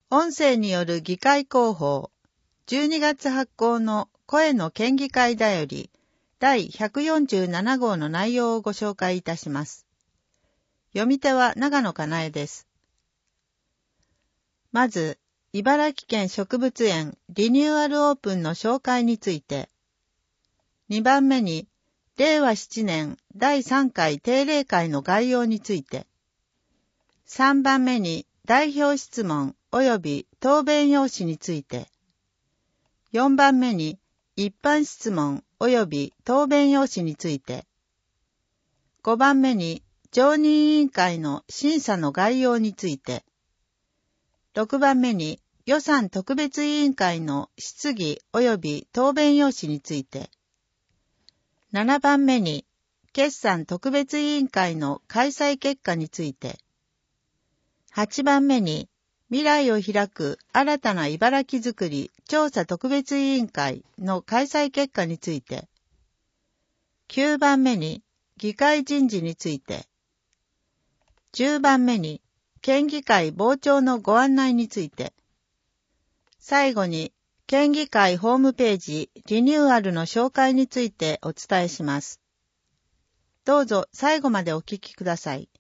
音声による議会広報、12月発行の声の県議会だより第147号の内容をご紹介いたします。読み手は長野かなえです。まず、茨城県植物園リニューアルオープンの紹介について、2番目に、令和7年第3回定例会の概要について、3番目に代表質問及び答弁用紙について、4番目に一般質問及び答弁用紙について、5番目に常任委員会の審査の概要について、6番目に予算特別委員会の質疑及び答弁用紙について、7番目に決算特別委員会の開催結果について、8番目に未来を開く新たな茨城づくり調査特別委員会の開催結果について、9番目に議会人事について、10番目に県議会傍聴のご案内について、最後に県議会ホームページリニューアルの紹介についてお伝えします。どうぞ最後までお聞きください。